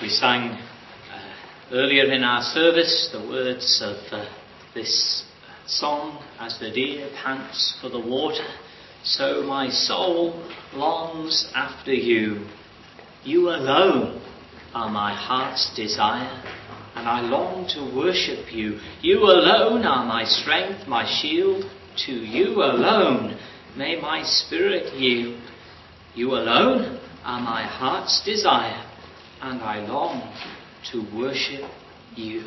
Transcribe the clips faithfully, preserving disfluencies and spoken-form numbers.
We sang uh, earlier in our service the words of uh, this song, "As the deer pants for the water, so my soul longs after you. You alone are my heart's desire, and I long to worship you. You alone are my strength, my shield. To you alone may my spirit yield. You alone are my heart's desire, and I long to worship you."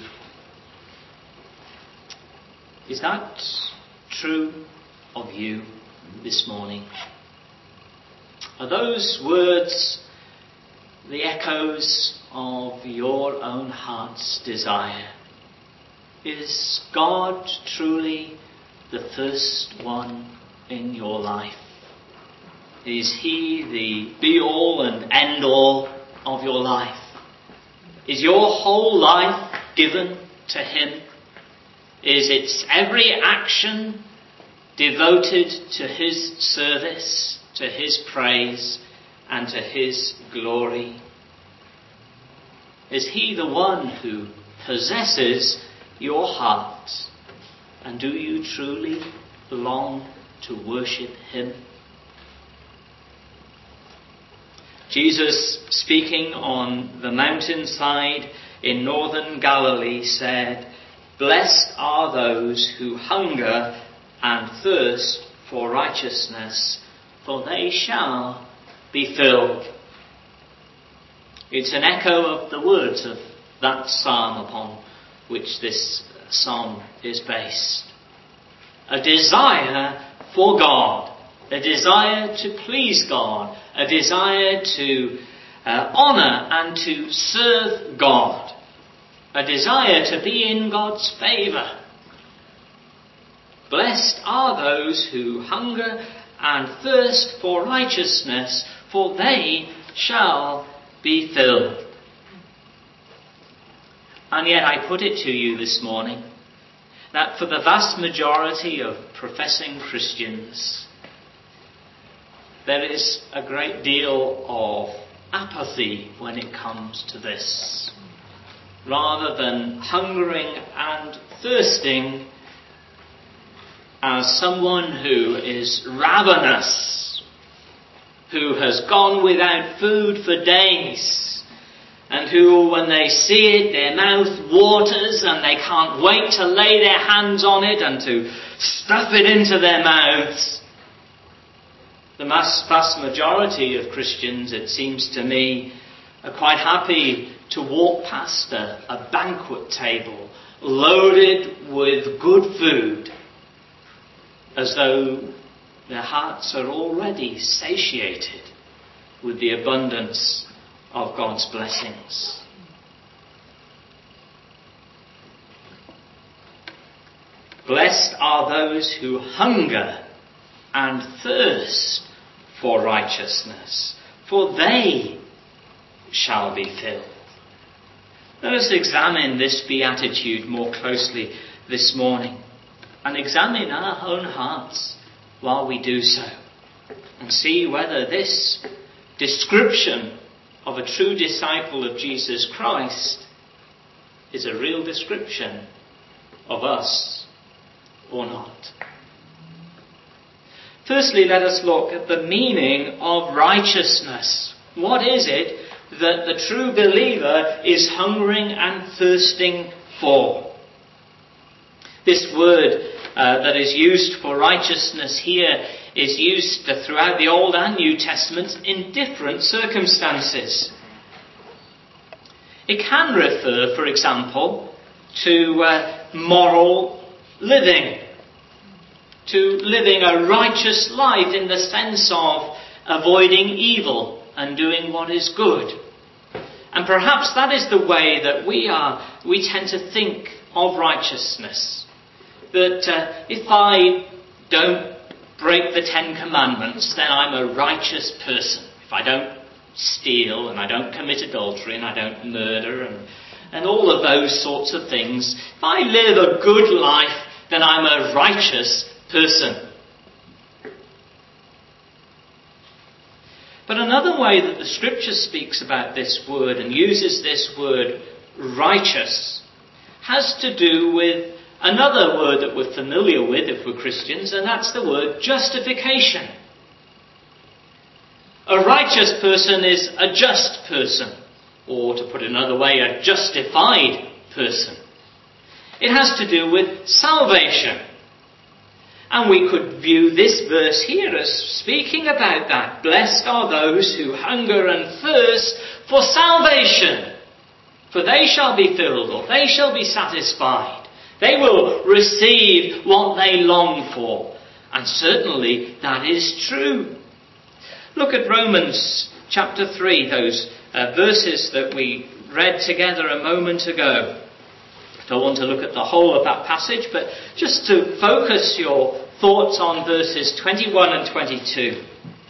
Is that true of you this morning? Are those words the echoes of your own heart's desire? Is God truly the first one in your life? Is he the be-all and end-all of your life? Is your whole life given to him? Is its every action devoted to his service, to his praise, and to his glory? Is he the one who possesses your heart? And do you truly long to worship him? Jesus, speaking on the mountainside in northern Galilee, said, "Blessed are those who hunger and thirst for righteousness, for they shall be filled." It's an echo of the words of that psalm upon which this psalm is based. A desire for God, a desire to please God, a desire to uh, honour and to serve God, a desire to be in God's favour. Blessed are those who hunger and thirst for righteousness, for they shall be filled. And yet I put it to you this morning that for the vast majority of professing Christians, there is a great deal of apathy when it comes to this. Rather than hungering and thirsting as someone who is ravenous, who has gone without food for days, and who, when they see it, their mouth waters and they can't wait to lay their hands on it and to stuff it into their mouths. The vast majority of Christians, it seems to me, are quite happy to walk past a, a banquet table loaded with good food, as though their hearts are already satiated with the abundance of God's blessings. Blessed are those who hunger and thirst for righteousness, for they shall be filled. Let us examine this beatitude more closely this morning and examine our own hearts while we do so, and see whether this description of a true disciple of Jesus Christ is a real description of us or not. Firstly, let us look at the meaning of righteousness. What is it that the true believer is hungering and thirsting for? This word uh, that is used for righteousness here is used throughout the Old and New Testaments in different circumstances. It can refer, for example, to uh, moral living, to living a righteous life in the sense of avoiding evil and doing what is good. And perhaps that is the way that we are, we tend to think of righteousness. That uh, if I don't break the Ten Commandments, then I'm a righteous person. If I don't steal and I don't commit adultery and I don't murder and, and all of those sorts of things, if I live a good life, then I'm a righteous person. But another way that the Scripture speaks about this word and uses this word righteous has to do with another word that we're familiar with if we're Christians, and that's the word justification. A righteous person is a just person, or to put it another way, a justified person. It has to do with salvation. And we could view this verse here as speaking about that. Blessed are those who hunger and thirst for salvation, for they shall be filled, or they shall be satisfied. They will receive what they long for. And certainly that is true. Look at Romans chapter three, those uh, verses that we read together a moment ago. Don't want to look at the whole of that passage, but just to focus your thoughts on verses twenty-one and twenty-two.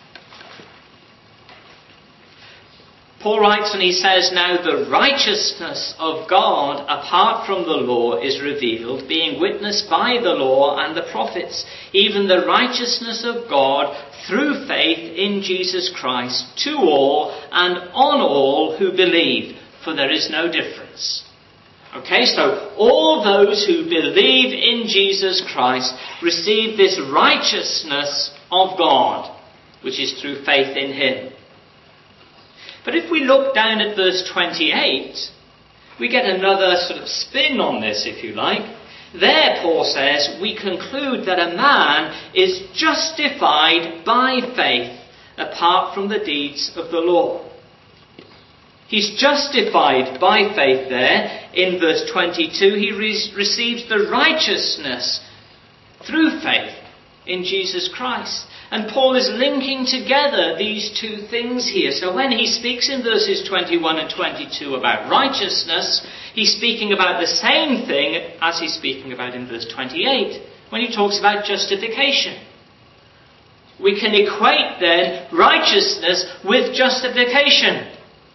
Paul writes and he says, "Now the righteousness of God apart from the law is revealed, being witnessed by the law and the prophets, even the righteousness of God through faith in Jesus Christ to all and on all who believe, for there is no difference." Okay, so all those who believe in Jesus Christ receive this righteousness of God, which is through faith in him. But if we look down at verse twenty-eight, we get another sort of spin on this, if you like. There, Paul says, we conclude that a man is justified by faith apart from the deeds of the law. He's justified by faith there. In verse twenty-two, he re- receives the righteousness through faith in Jesus Christ. And Paul is linking together these two things here. So when he speaks in verses twenty-one and twenty-two about righteousness, he's speaking about the same thing as he's speaking about in verse twenty-eight, when he talks about justification. We can equate then righteousness with justification.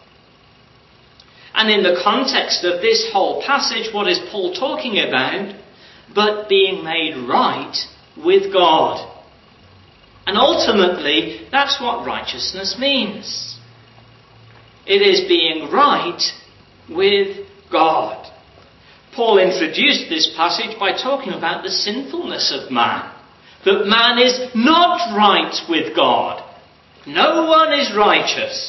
And in the context of this whole passage, what is Paul talking about? But being made right with God. And ultimately, that's what righteousness means. It is being right with God. Paul introduced this passage by talking about the sinfulness of man. That man is not right with God. No one is righteous.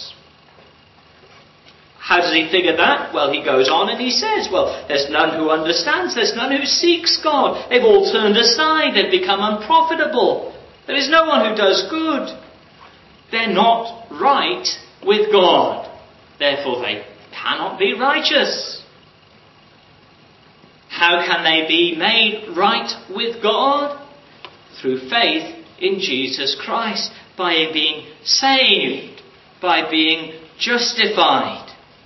How does he figure that? Well, he goes on and he says, well, there's none who understands, there's none who seeks God. They've all turned aside, they've become unprofitable. There is no one who does good. They're not right with God. Therefore, they cannot be righteous. How can they be made right with God? Through faith in Jesus Christ, by being saved, by being justified.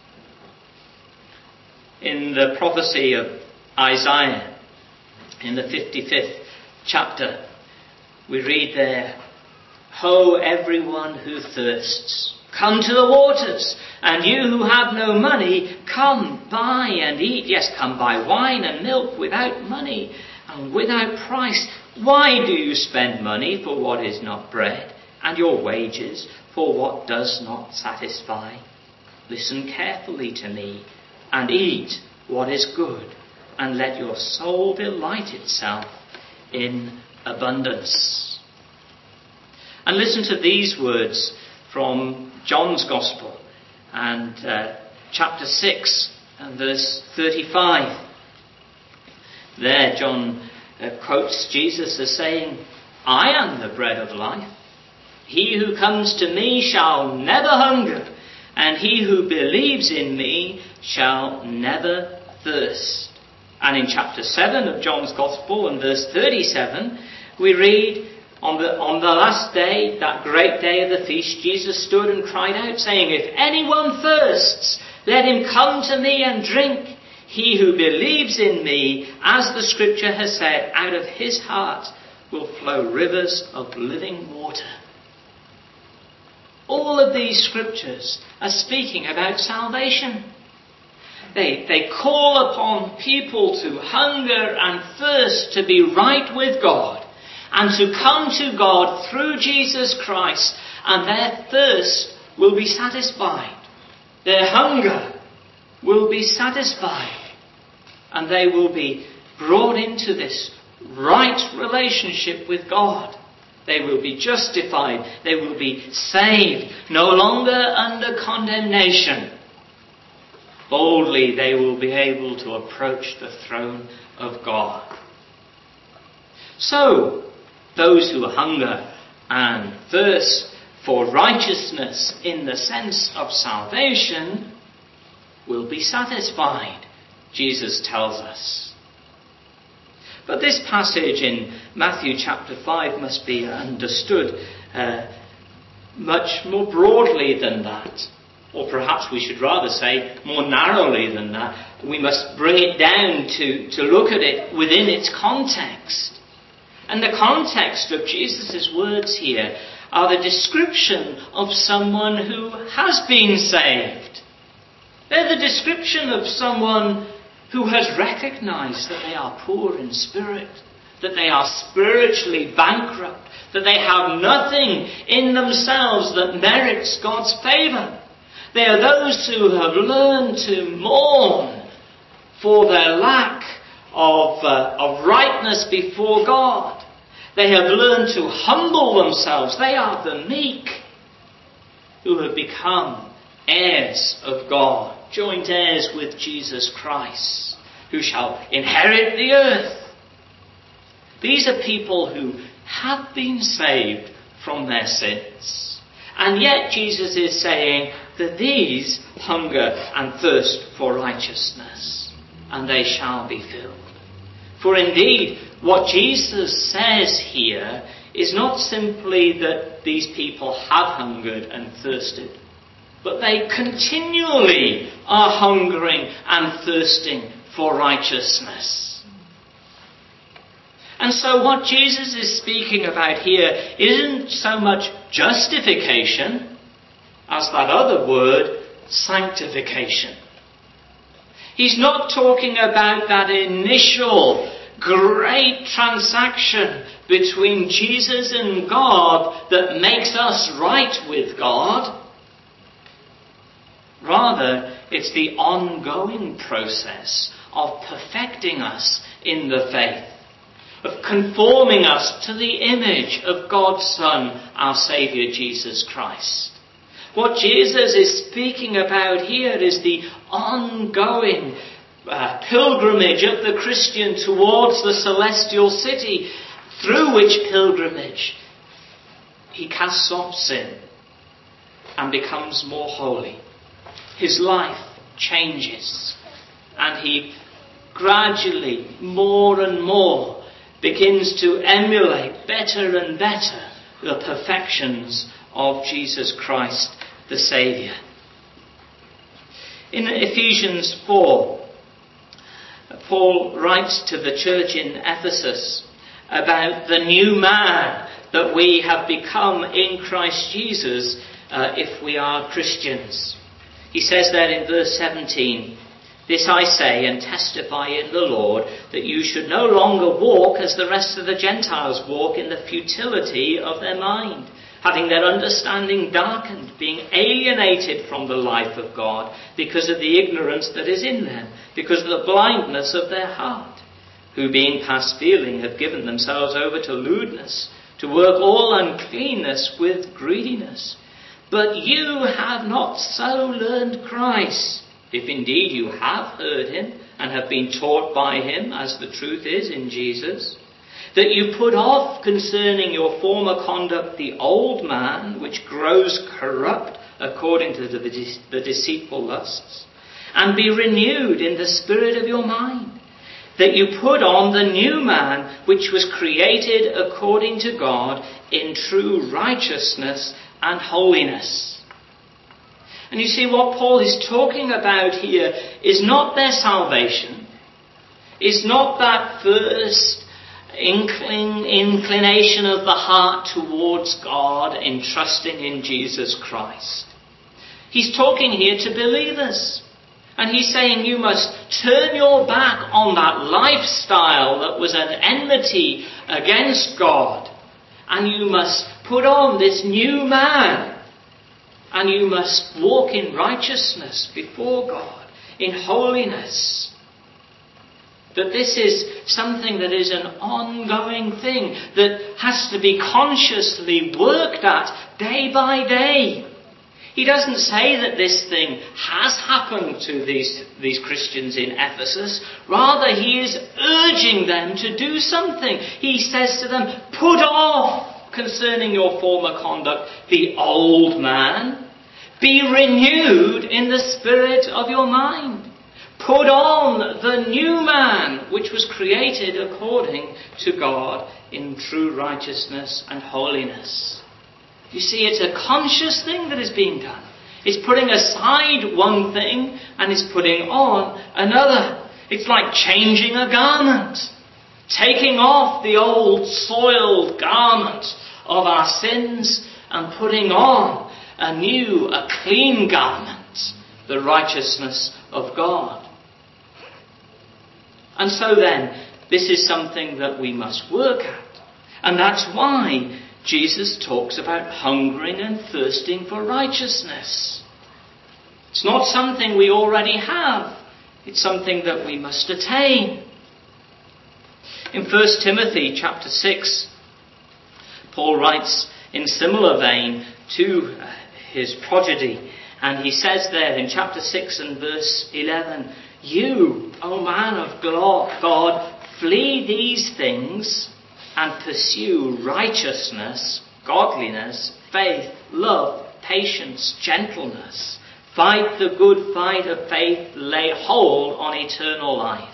In the prophecy of Isaiah, in the fifty-fifth chapter, we read there, "Ho, everyone who thirsts, come to the waters, and you who have no money, come buy and eat." Yes, come buy wine and milk without money and without price. Why do you spend money for what is not bread, and your wages for what does not satisfy? Listen carefully to me, and eat what is good, and let your soul delight itself in abundance. And listen to these words from John's Gospel, and uh, chapter six, and verse thirty-five. There John uh, quotes Jesus as saying, "I am the bread of life. He who comes to me shall never hunger, and he who believes in me shall never thirst." And in chapter seven of John's Gospel, and verse thirty-seven, we read, on the, on the last day, that great day of the feast, Jesus stood and cried out, saying, "If anyone thirsts, let him come to me and drink. He who believes in me, as the Scripture has said, out of his heart will flow rivers of living water." All of these scriptures are speaking about salvation. They, they call upon people to hunger and thirst to be right with God, and to come to God through Jesus Christ, and their thirst will be satisfied. Their hunger will be satisfied. And they will be brought into this right relationship with God. They will be justified. They will be saved. No longer under condemnation. Boldly they will be able to approach the throne of God. So, those who hunger and thirst for righteousness in the sense of salvation will be satisfied, Jesus tells us. But this passage in Matthew chapter five must be understood uh, much more broadly than that. Or perhaps we should rather say more narrowly than that. We must bring it down to, to look at it within its context. And the context of Jesus' words here are the description of someone who has been saved. They're the description of someone who has recognized that they are poor in spirit, that they are spiritually bankrupt, that they have nothing in themselves that merits God's favour. They are those who have learned to mourn for their lack of, uh, of rightness before God. They have learned to humble themselves. They are the meek who have become heirs of God, joint heirs with Jesus Christ, who shall inherit the earth. These are people who have been saved from their sins. And yet Jesus is saying that these hunger and thirst for righteousness, and they shall be filled. For indeed, what Jesus says here is not simply that these people have hungered and thirsted, but they continually are hungering and thirsting for righteousness. And so what Jesus is speaking about here isn't so much justification as that other word, sanctification. He's not talking about that initial great transaction between Jesus and God that makes us right with God. Rather, it's the ongoing process of perfecting us in the faith, of conforming us to the image of God's Son, our Saviour Jesus Christ. What Jesus is speaking about here is the ongoing uh, pilgrimage of the Christian towards the celestial city, through which pilgrimage he casts off sin and becomes more holy. His life changes, and he gradually, more and more, begins to emulate better and better the perfections of Jesus Christ, the Saviour. In Ephesians four, Paul writes to the church in Ephesus about the new man that we have become in Christ Jesus uh, if we are Christians. He says there in verse seventeen, "This I say and testify in the Lord, that you should no longer walk as the rest of the Gentiles walk in the futility of their mind, having their understanding darkened, being alienated from the life of God because of the ignorance that is in them, because of the blindness of their heart, who being past feeling have given themselves over to lewdness, to work all uncleanness with greediness. But you have not so learned Christ, if indeed you have heard him and have been taught by him, as the truth is in Jesus, that you put off concerning your former conduct the old man, which grows corrupt according to the, the deceitful lusts, and be renewed in the spirit of your mind, that you put on the new man, which was created according to God in true righteousness and holiness." And you see, what Paul is talking about here is not their salvation, is not that first inkling, inclination of the heart towards God in trusting in Jesus Christ. He's talking here to believers. And he's saying you must turn your back on that lifestyle that was an enmity against God. And you must put on this new man, And you must walk in righteousness before God, in holiness. That this is something that is an ongoing thing that has to be consciously worked at day by day. He doesn't say that this thing has happened to these, these Christians in Ephesus. Rather, he is urging them to do something. He says to them, put off concerning your former conduct the old man. Be renewed in the spirit of your mind. Put on the new man, which was created according to God in true righteousness and holiness. You see, it's a conscious thing that is being done. It's putting aside one thing and it's putting on another. It's like changing a garment. Taking off the old soiled garment of our sins and putting on a new, a clean garment, the righteousness of God. And so then, this is something that we must work at. And that's why Jesus talks about hungering and thirsting for righteousness. It's not something we already have. It's something that we must attain. In First Timothy chapter six, Paul writes in similar vein to his prodigy. And he says there in chapter six and verse eleven, you, O man of God, flee these things and pursue righteousness, godliness, faith, love, patience, gentleness. Fight the good fight of faith, lay hold on eternal life.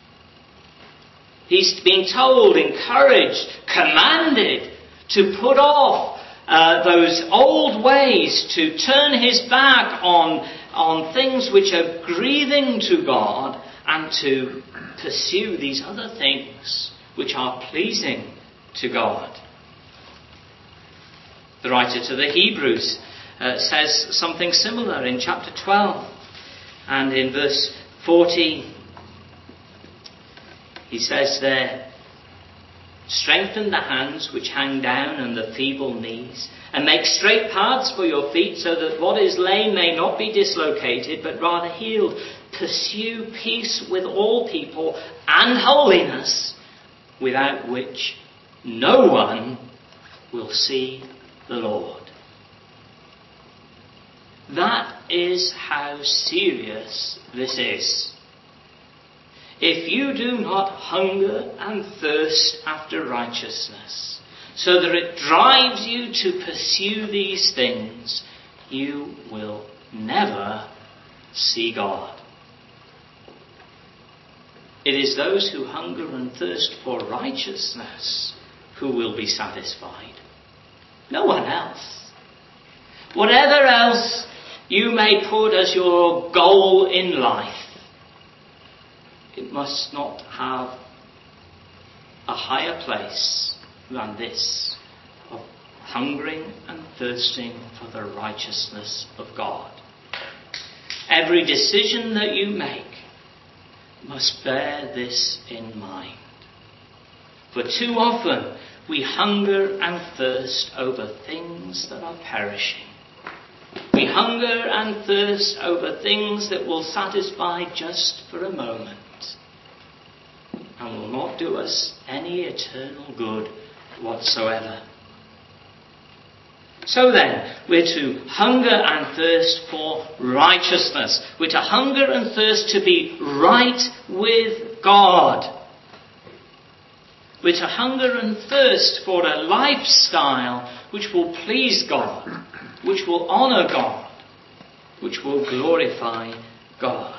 He's being told, encouraged, commanded to put off uh, those old ways, to turn his back on, on things which are grieving to God and to pursue these other things which are pleasing to God. The writer to the Hebrews uh, says something similar in chapter twelve and in verse forty. He says there, strengthen the hands which hang down and the feeble knees, and make straight paths for your feet, so that what is lame may not be dislocated, but rather healed. Pursue peace with all people and holiness, without which no one will see the Lord. That is how serious this is. If you do not hunger and thirst after righteousness, so that it drives you to pursue these things, you will never see God. It is those who hunger and thirst for righteousness who will be satisfied. No one else. Whatever else you may put as your goal in life, it must not have a higher place than this of hungering and thirsting for the righteousness of God. Every decision that you make must bear this in mind. For too often we hunger and thirst over things that are perishing. We hunger and thirst over things that will satisfy just for a moment and will not do us any eternal good whatsoever. So then, we're to hunger and thirst for righteousness. We're to hunger and thirst to be right with God. We're to hunger and thirst for a lifestyle which will please God, which will honour God, which will glorify God.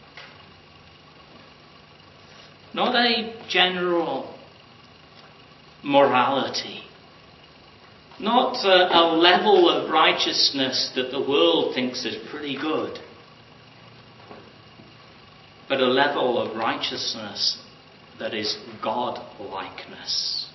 Not a general morality. Not a, a level of righteousness that the world thinks is pretty good. But a level of righteousness that is God-likeness.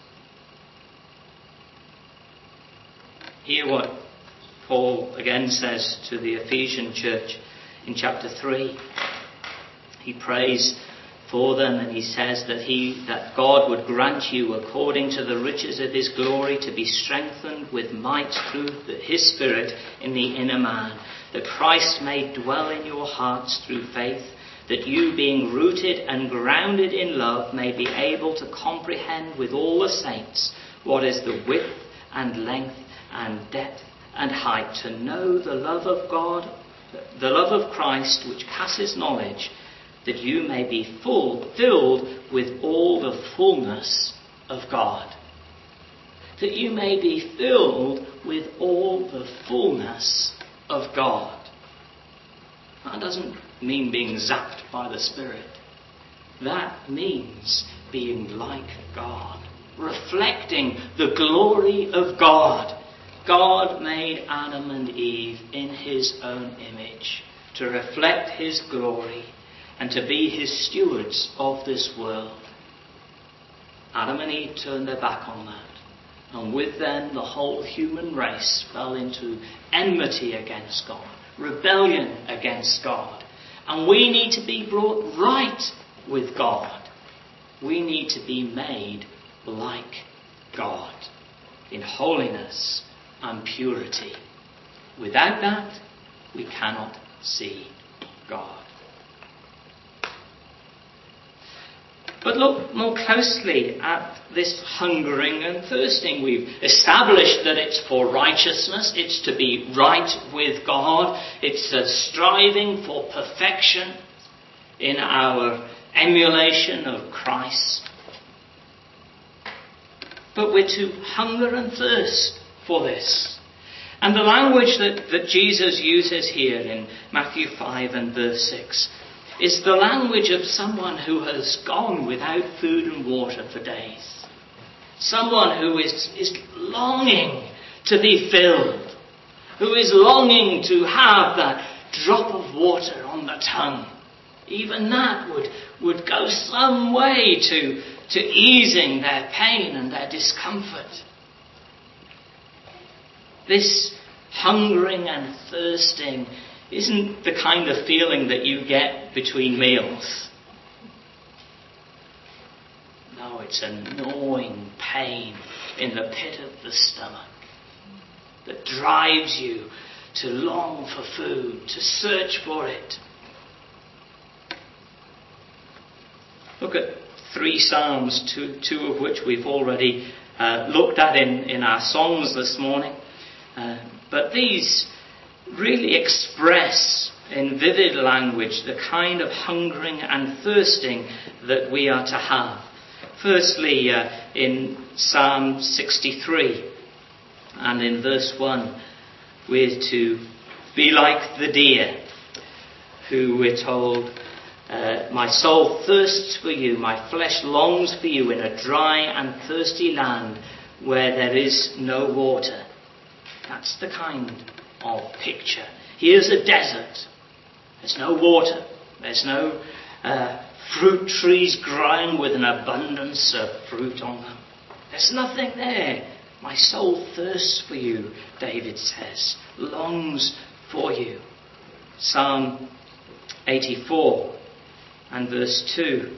Hear what Paul again says to the Ephesian church in chapter three. He prays for them, and he says that he that God would grant you, according to the riches of his glory, to be strengthened with might through the, his Spirit in the inner man, that Christ may dwell in your hearts through faith, that you, being rooted and grounded in love, may be able to comprehend with all the saints what is the width and length and depth and height, to know the love of God, the love of Christ, which passes knowledge, that you may be full, filled with all the fullness of God. That you may be filled with all the fullness of God. That doesn't mean being zapped by the Spirit. That means being like God, reflecting the glory of God. God made Adam and Eve in his own image to reflect his glory and to be his stewards of this world. Adam and Eve turned their back on that, and with them the whole human race fell into enmity against God, rebellion against God. And we need to be brought right with God. We need to be made like God in holiness and purity. Without that, we cannot see God. But look more closely at this hungering and thirsting. We've established that it's for righteousness. It's to be right with God. It's a striving for perfection in our emulation of Christ. But we're to hunger and thirst for this. And the language that, that Jesus uses here in Matthew five and verse six is the language of someone who has gone without food and water for days. Someone who is, is longing to be filled. Who is longing to have that drop of water on the tongue. Even that would, would go some way to, to easing their pain and their discomfort. This hungering and thirsting isn't the kind of feeling that you get between meals. No, it's a gnawing pain in the pit of the stomach that drives you to long for food, to search for it. Look at three Psalms, two, two of which we've already uh, looked at in, in our songs this morning. Uh, but these really express in vivid language the kind of hungering and thirsting that we are to have. Firstly, uh, in Psalm sixty-three and in verse one, we're to be like the deer, who we're told, uh, my soul thirsts for you, my flesh longs for you in a dry and thirsty land where there is no water. That's the kind of picture. Here's a desert. There's no water. There's no uh, fruit trees growing with an abundance of fruit on them. There's nothing there. My soul thirsts for you, David says, longs for you. Psalm eighty-four and verse two.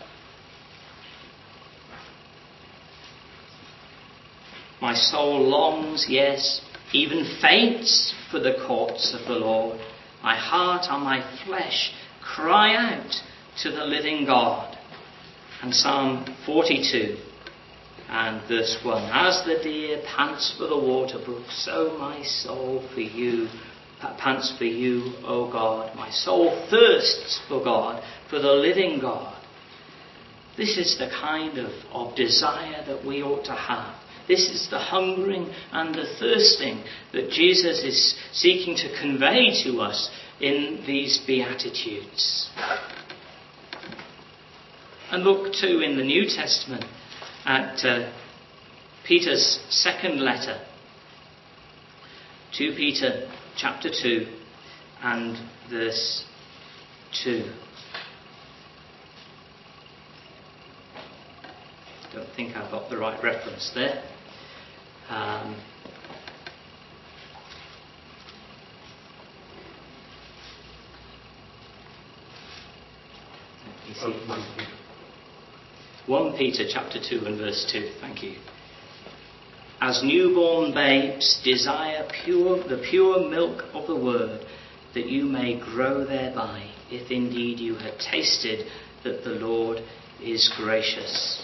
My soul longs, yes, even faints for the courts of the Lord. My heart and my flesh cry out to the living God. And Psalm forty-two and verse one. As the deer pants for the water brook, so my soul for you pants for you, O God. My soul thirsts for God, for the living God. This is the kind of, of desire that we ought to have. This is the hungering and the thirsting that Jesus is seeking to convey to us in these Beatitudes. And look too in the New Testament at uh, Peter's second letter. Second Peter chapter two and verse two. I don't think I've got the right reference there. Um, let me Oh, one Peter. First Peter chapter two and verse two. Thank you. As newborn babes, desire pure the pure milk of the word, that you may grow thereby, if indeed you have tasted that the Lord is gracious.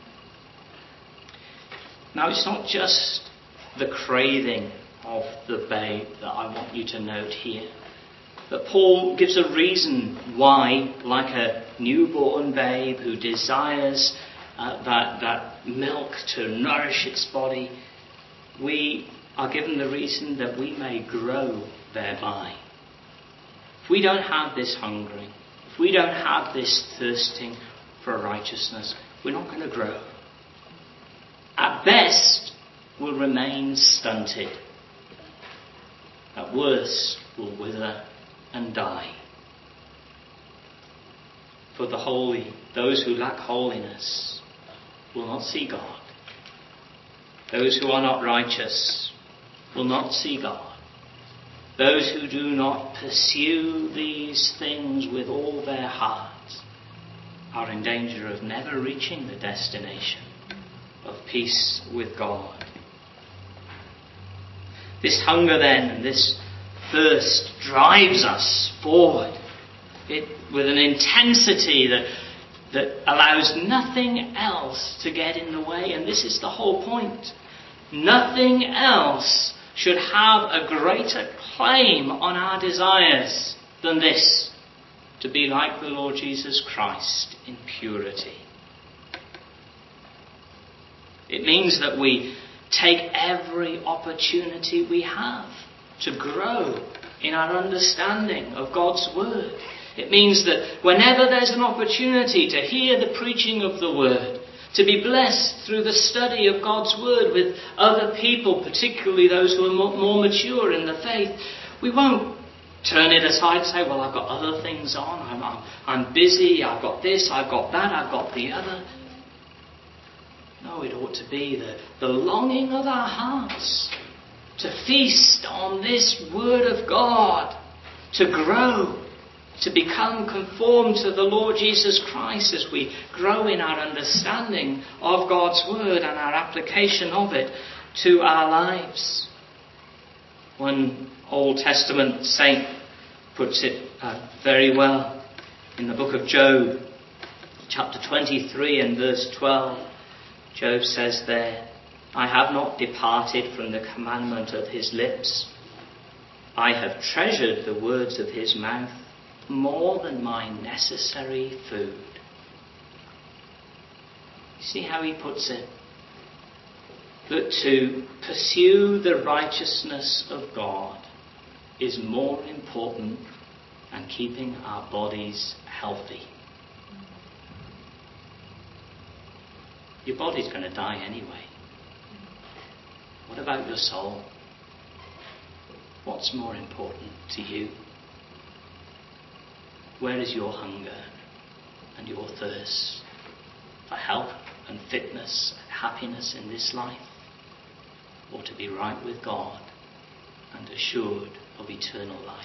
Now, it's not just the craving of the babe that I want you to note here. But Paul gives a reason why, like a newborn babe who desires uh, that, that milk to nourish its body, we are given the reason that we may grow thereby. If we don't have this hungering, if we don't have this thirsting for righteousness, we're not going to grow. At best, we'll remain stunted. At worst, we'll wither and die. For the holy, those who lack holiness, will not see God. Those who are not righteous will not see God. Those who do not pursue these things with all their hearts are in danger of never reaching the destination of peace with God. This hunger then and this thirst drives us forward it, with an intensity that, that allows nothing else to get in the way. And this is the whole point. Nothing else should have a greater claim on our desires than this, to be like the Lord Jesus Christ in purity. It means that we take every opportunity we have to grow in our understanding of God's word. It means that whenever there's an opportunity to hear the preaching of the word, to be blessed through the study of God's word with other people, particularly those who are more mature in the faith, we won't turn it aside and say, well, I've got other things on, I'm, I'm, I'm busy, I've got this, I've got that, I've got the other. No, it ought to be the, the longing of our hearts to feast on this word of God, to grow, to become conformed to the Lord Jesus Christ as we grow in our understanding of God's word and our application of it to our lives. One Old Testament saint puts it uh, very well in the book of Job, chapter twenty-three and verse twelve. Job says there, I have not departed from the commandment of his lips. I have treasured the words of his mouth more than my necessary food. You see how he puts it? That to pursue the righteousness of God is more important than keeping our bodies healthy. Your body's going to die anyway. What about your soul? What's more important to you? Where is your hunger and your thirst for health and fitness and happiness in this life? Or to be right with God and assured of eternal life?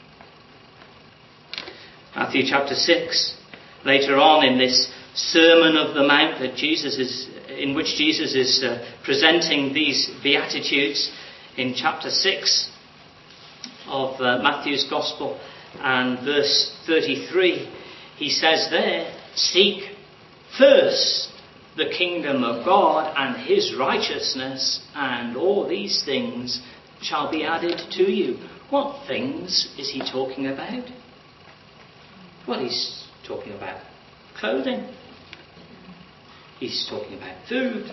Matthew chapter six, later on in this Sermon of the Mount that Jesus is, in which Jesus is uh, presenting these Beatitudes, in chapter six of uh, Matthew's Gospel and verse thirty-three, he says there, seek first the kingdom of God and his righteousness, and all these things shall be added to you. What things is he talking about? Well, he's talking about clothing. He's talking about food.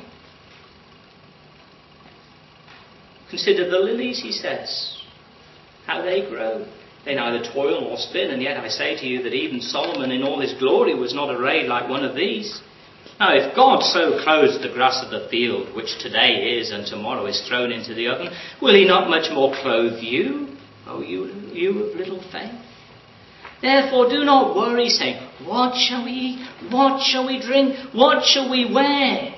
Consider the lilies, he says, how they grow. They neither toil nor spin, and yet I say to you that even Solomon in all his glory was not arrayed like one of these. Now, if God so clothes the grass of the field, which today is and tomorrow is thrown into the oven, will he not much more clothe you, O you, you of little faith? Therefore do not worry, saying, what shall we eat? What shall we drink? What shall we wear?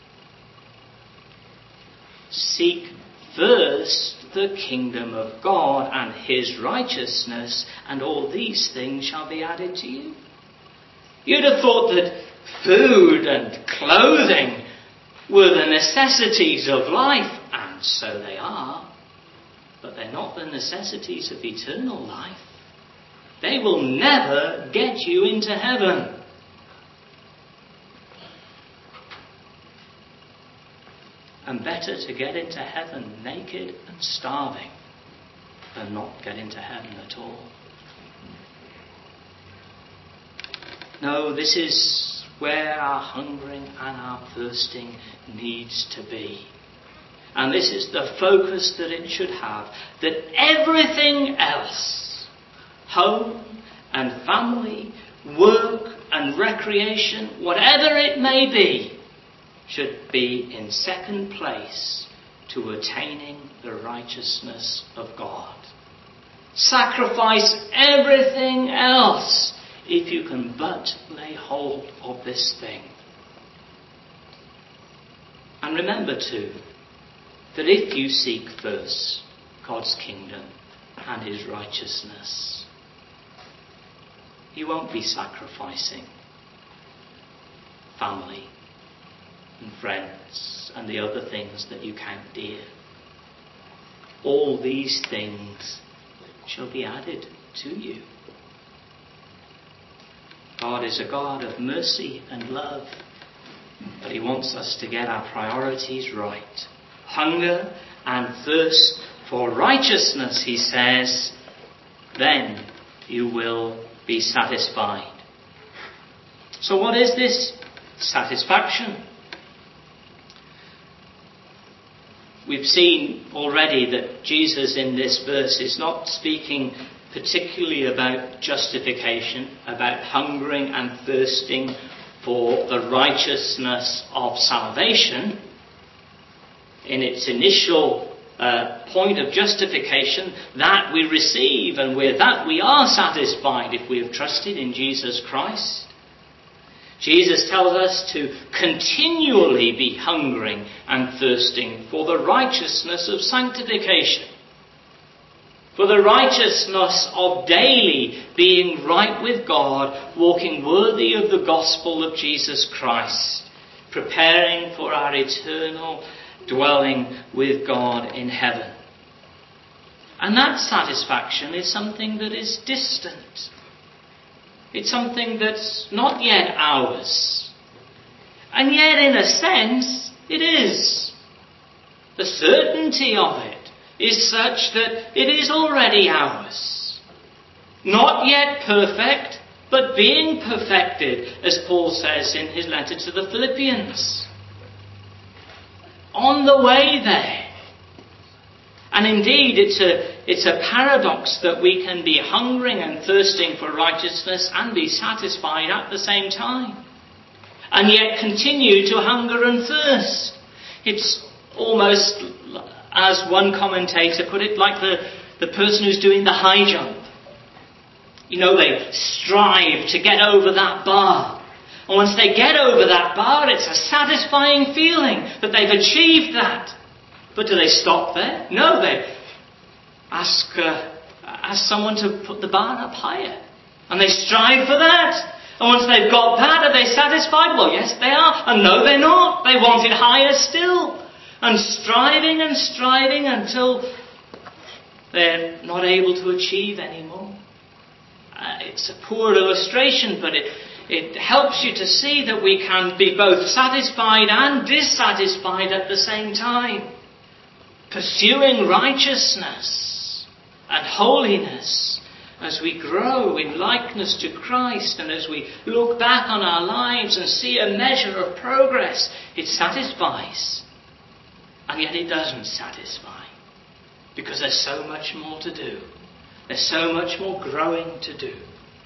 Seek first the kingdom of God and his righteousness, and all these things shall be added to you. You'd have thought that food and clothing were the necessities of life, and so they are, but they're not the necessities of eternal life. They will never get you into heaven. And better to get into heaven naked and starving than not get into heaven at all. No, this is where our hungering and our thirsting needs to be. And this is the focus that it should have. That everything else, home and family, work and recreation, whatever it may be, should be in second place to attaining the righteousness of God. Sacrifice everything else if you can but lay hold of this thing. And remember too, that if you seek first God's kingdom and his righteousness, you won't be sacrificing family and friends and the other things that you count dear. All these things shall be added to you. God is a God of mercy and love, but he wants us to get our priorities right. Hunger and thirst for righteousness, he says, then you will be satisfied. So what is this satisfaction? We've seen already that Jesus in this verse is not speaking particularly about justification, about hungering and thirsting for the righteousness of salvation. In its initial uh, point of justification, that we receive, and with that we are satisfied if we have trusted in Jesus Christ. Jesus tells us to continually be hungering and thirsting for the righteousness of sanctification, for the righteousness of daily being right with God, walking worthy of the gospel of Jesus Christ, preparing for our eternal dwelling with God in heaven. And that satisfaction is something that is distant. It's something that's not yet ours. And yet, in a sense, it is. The certainty of it is such that it is already ours. Not yet perfect, but being perfected, as Paul says in his letter to the Philippians. On the way there. And indeed, it's a, it's a paradox that we can be hungering and thirsting for righteousness and be satisfied at the same time. And yet continue to hunger and thirst. It's almost, as one commentator put it, like the, the person who's doing the high jump. You know, they strive to get over that bar. And once they get over that bar, it's a satisfying feeling that they've achieved that. But do they stop there? No, they ask, uh, ask someone to put the bar up higher. And they strive for that. And once they've got that, are they satisfied? Well, yes, they are. And no, they're not. They want it higher still. And striving and striving until they're not able to achieve anymore. Uh, it's a poor illustration, but it, it helps you to see that we can be both satisfied and dissatisfied at the same time. Pursuing righteousness and holiness as we grow in likeness to Christ, and as we look back on our lives and see a measure of progress, it satisfies. And yet it doesn't satisfy, because there's so much more to do. There's so much more growing to do.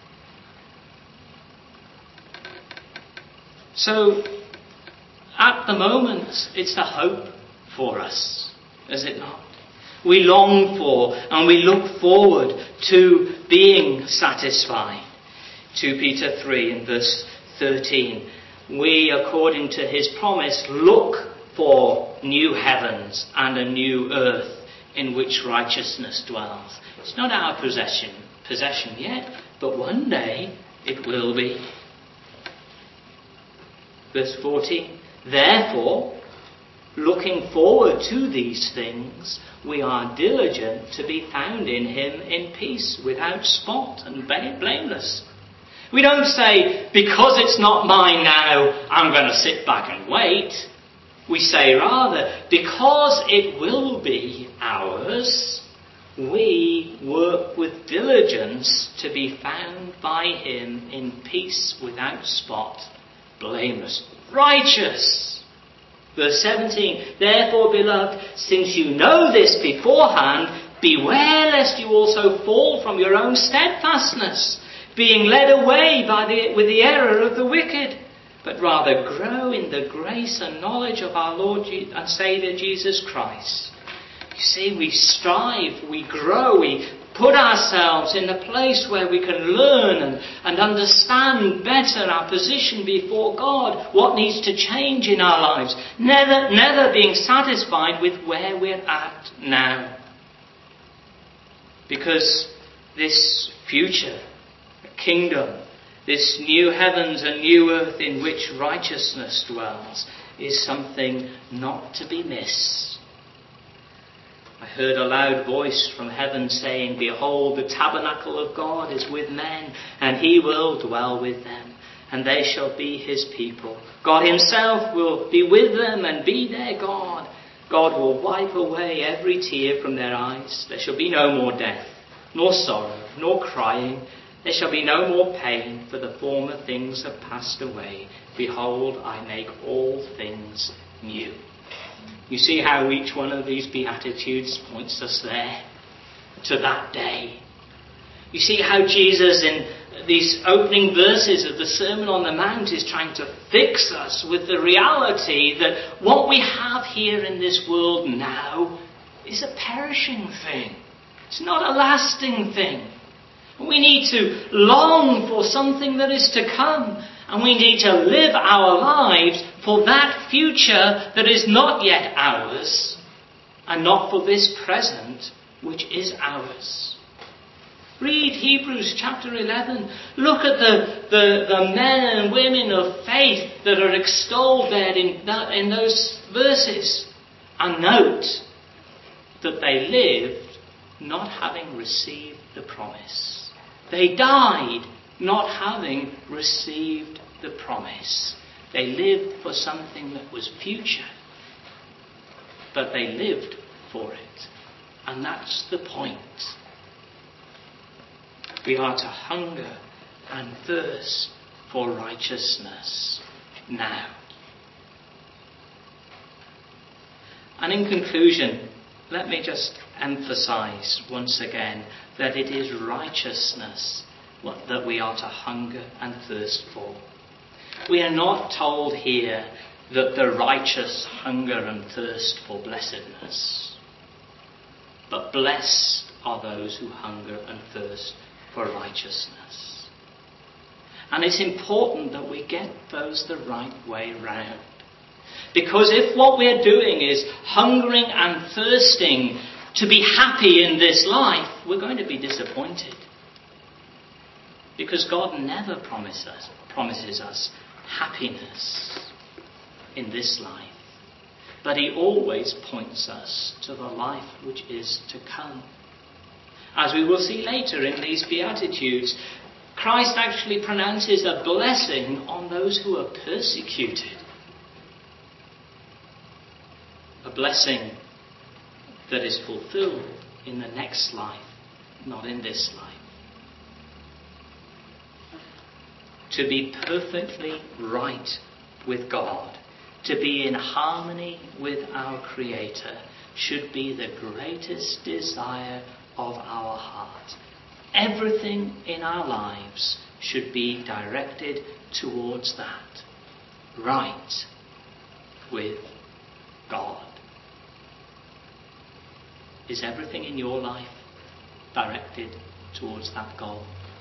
So, at the moment, it's the hope for us. Is it not? We long for and we look forward to being satisfied. Second Peter three in verse thirteen. We, according to his promise, look for new heavens and a new earth in which righteousness dwells. It's not our possession, possession yet, but one day it will be. Verse fourteen, therefore, looking forward to these things, we are diligent to be found in him in peace, without spot and blameless. We don't say, because it's not mine now, I'm going to sit back and wait. We say rather, because it will be ours, we work with diligence to be found by him in peace, without spot, blameless, righteous. Verse seventeen, therefore, beloved, since you know this beforehand, beware lest you also fall from your own steadfastness, being led away by the, with the error of the wicked, but rather grow in the grace and knowledge of our Lord and Saviour Jesus Christ. You see, we strive, we grow, we put ourselves in a place where we can learn and, and understand better our position before God, what needs to change in our lives, never, never being satisfied with where we're at now. Because this future kingdom, this new heavens and new earth in which righteousness dwells, is something not to be missed. I heard a loud voice from heaven saying, behold, the tabernacle of God is with men, and he will dwell with them, and they shall be his people. God himself will be with them and be their God. God will wipe away every tear from their eyes. There shall be no more death, nor sorrow, nor crying. There shall be no more pain, for the former things have passed away. Behold, I make all things new. You see how each one of these Beatitudes points us there, to that day. You see how Jesus, in these opening verses of the Sermon on the Mount, is trying to fix us with the reality that what we have here in this world now is a perishing thing. It's not a lasting thing. We need to long for something that is to come. And we need to live our lives for that future that is not yet ours, and not for this present which is ours. Read Hebrews chapter eleven. Look at the, the, the men and women of faith that are extolled there in, that, in those verses. And note that they lived not having received the promise. They died not having received the promise. They lived for something that was future, but they lived for it. And that's the point. We are to hunger and thirst for righteousness now. And in conclusion, let me just emphasize once again that it is righteousness that we are to hunger and thirst for. We are not told here that the righteous hunger and thirst for blessedness, but blessed are those who hunger and thirst for righteousness. And it's important that we get those the right way round. Because if what we're doing is hungering and thirsting to be happy in this life, we're going to be disappointed. Because God never promises us, promises us happiness in this life. But he always points us to the life which is to come. As we will see later in these Beatitudes, Christ actually pronounces a blessing on those who are persecuted. A blessing that is fulfilled in the next life, not in this life. To be perfectly right with God, to be in harmony with our Creator, should be the greatest desire of our heart. Everything in our lives should be directed towards that. Right with God. Is everything in your life directed towards that goal?